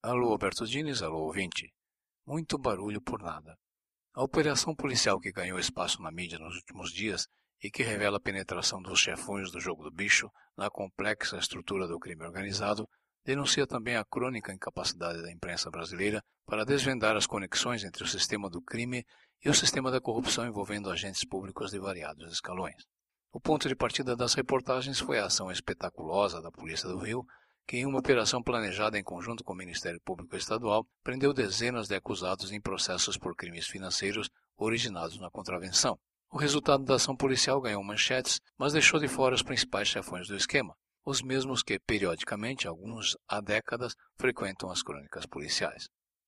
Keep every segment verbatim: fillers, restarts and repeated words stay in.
Alô, Alberto Diniz, alô, ouvinte. Muito barulho por nada. A operação policial que ganhou espaço na mídia nos últimos dias e que revela a penetração dos chefões do jogo do bicho na complexa estrutura do crime organizado, denuncia também a crônica incapacidade da imprensa brasileira para desvendar as conexões entre o sistema do crime e o sistema da corrupção envolvendo agentes públicos de variados escalões. O ponto de partida das reportagens foi a ação espetaculosa da Polícia do Rio, que em uma operação planejada em conjunto com o Ministério Público Estadual, prendeu dezenas de acusados em processos por crimes financeiros originados na contravenção. O resultado da ação policial ganhou manchetes, mas deixou de fora os principais chefões do esquema, os mesmos que, periodicamente, alguns há décadas, frequentam as crônicas policiais.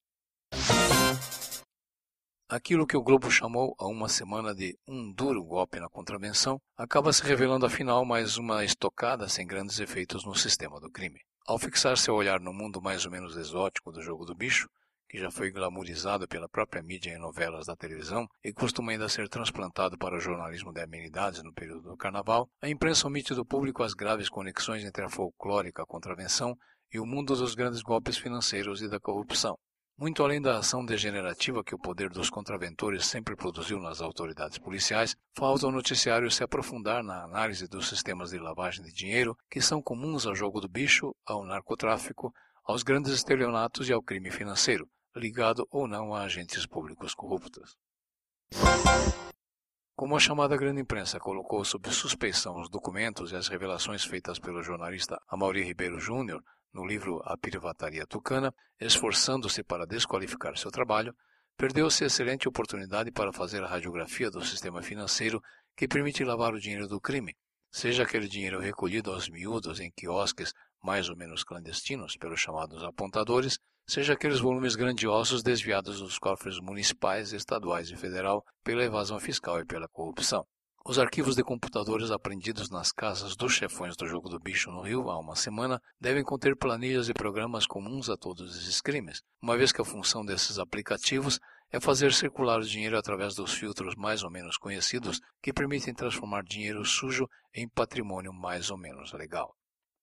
Aquilo que o Globo chamou há uma semana de um duro golpe na contravenção acaba se revelando afinal mais uma estocada sem grandes efeitos no sistema do crime. Ao fixar seu olhar no mundo mais ou menos exótico do jogo do bicho, que já foi glamourizado pela própria mídia em novelas da televisão e costuma ainda ser transplantado para o jornalismo de amenidades no período do carnaval, a imprensa omite do público as graves conexões entre a folclórica contravenção e o mundo dos grandes golpes financeiros e da corrupção. Muito além da ação degenerativa que o poder dos contraventores sempre produziu nas autoridades policiais, falta ao noticiário se aprofundar na análise dos sistemas de lavagem de dinheiro que são comuns ao jogo do bicho, ao narcotráfico, aos grandes estelionatos e ao crime financeiro, ligado ou não a agentes públicos corruptos. Como a chamada grande imprensa colocou sob suspeição os documentos e as revelações feitas pelo jornalista Amaury Ribeiro Júnior no livro A Pirivataria Tucana, esforçando-se para desqualificar seu trabalho, perdeu-se excelente oportunidade para fazer a radiografia do sistema financeiro que permite lavar o dinheiro do crime, seja aquele dinheiro recolhido aos miúdos em quiosques mais ou menos clandestinos pelos chamados apontadores, seja aqueles volumes grandiosos desviados dos cofres municipais, estaduais e federal pela evasão fiscal e pela corrupção. Os arquivos de computadores apreendidos nas casas dos chefões do jogo do bicho no Rio há uma semana devem conter planilhas e programas comuns a todos esses crimes, uma vez que a função desses aplicativos é fazer circular o dinheiro através dos filtros mais ou menos conhecidos que permitem transformar dinheiro sujo em patrimônio mais ou menos legal.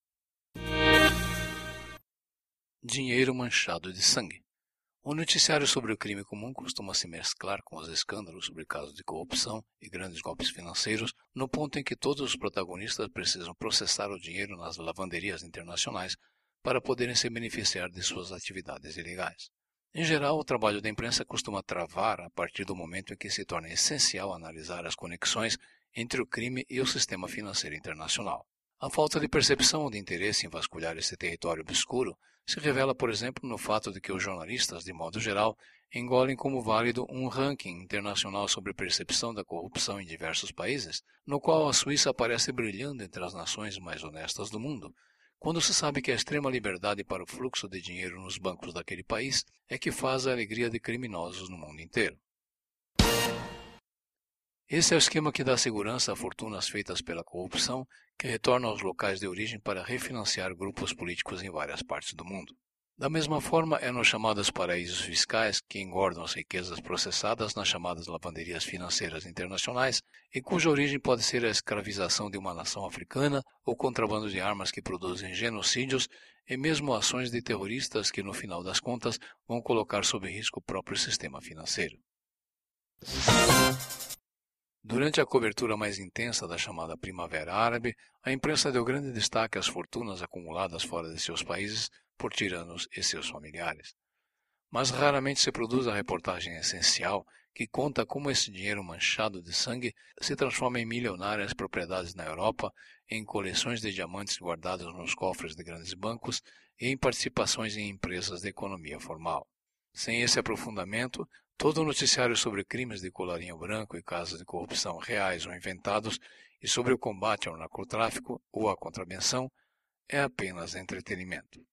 Dinheiro manchado de sangue. O noticiário sobre o crime comum costuma se mesclar com os escândalos sobre casos de corrupção e grandes golpes financeiros, no ponto em que todos os protagonistas precisam processar o dinheiro nas lavanderias internacionais para poderem se beneficiar de suas atividades ilegais. Em geral, o trabalho da imprensa costuma travar a partir do momento em que se torna essencial analisar as conexões entre o crime e o sistema financeiro internacional. A falta de percepção ou de interesse em vasculhar esse território obscuro se revela, por exemplo, no fato de que os jornalistas, de modo geral, engolem como válido um ranking internacional sobre percepção da corrupção em diversos países, no qual a Suíça aparece brilhando entre as nações mais honestas do mundo, quando se sabe que a extrema liberdade para o fluxo de dinheiro nos bancos daquele país é que faz a alegria de criminosos no mundo inteiro. Esse é o esquema que dá segurança a fortunas feitas pela corrupção, que retorna aos locais de origem para refinanciar grupos políticos em várias partes do mundo. Da mesma forma, é nos chamados paraísos fiscais que engordam as riquezas processadas nas chamadas lavanderias financeiras internacionais e cuja origem pode ser a escravização de uma nação africana ou contrabando de armas que produzem genocídios e mesmo ações de terroristas que, no final das contas, vão colocar sob risco o próprio sistema financeiro. Durante a cobertura mais intensa da chamada Primavera Árabe, a imprensa deu grande destaque às fortunas acumuladas fora de seus países por tiranos e seus familiares. Mas raramente se produz a reportagem essencial que conta como esse dinheiro manchado de sangue se transforma em milionárias propriedades na Europa, em coleções de diamantes guardados nos cofres de grandes bancos e em participações em empresas de economia formal. Sem esse aprofundamento, todo o noticiário sobre crimes de colarinho branco e casos de corrupção reais ou inventados e sobre o combate ao narcotráfico ou à contravenção é apenas entretenimento.